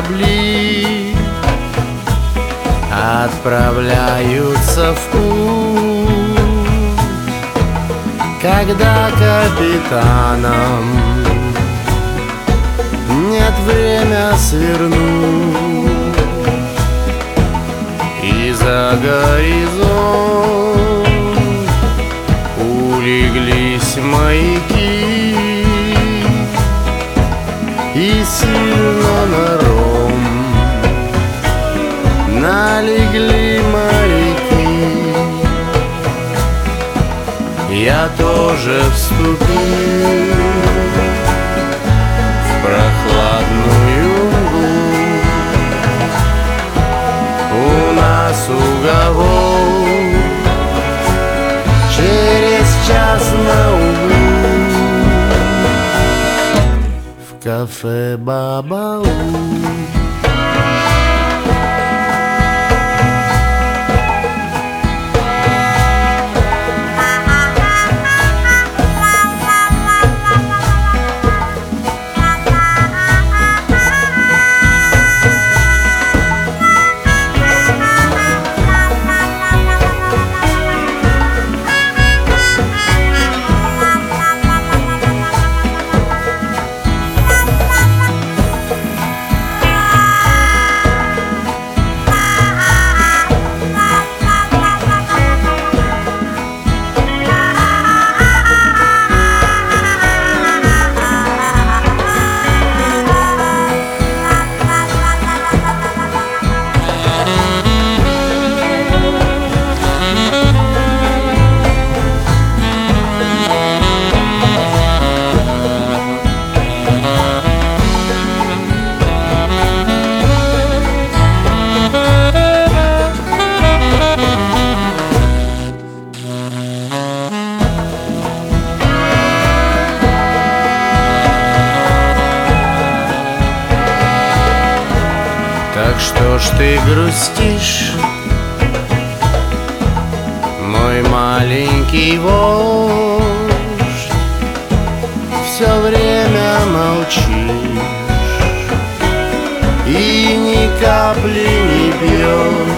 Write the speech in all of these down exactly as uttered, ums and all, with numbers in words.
корабли отправляются в путь, когда капитанам нет время свернуть, и за горизонт улеглись маяки, и сильно на ром налегли моряки. Я тоже вступил в прохладную мглу. У нас уговор через час на углу в кафе «Баба-У». Так что ж ты грустишь, мой маленький вождь? Все время молчишь и ни капли не пьешь.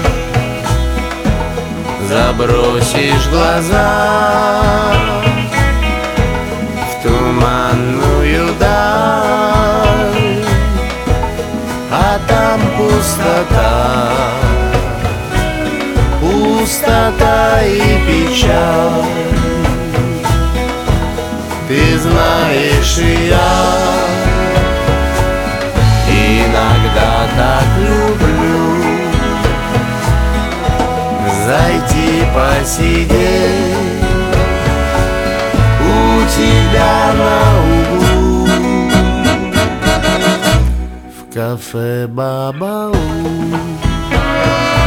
Забросишь глаза в туманную даль, а там пустота, пустота и печаль. Ты знаешь, и я иногда так люблю зайти посидеть у тебя на углу в кафе «Баба-У».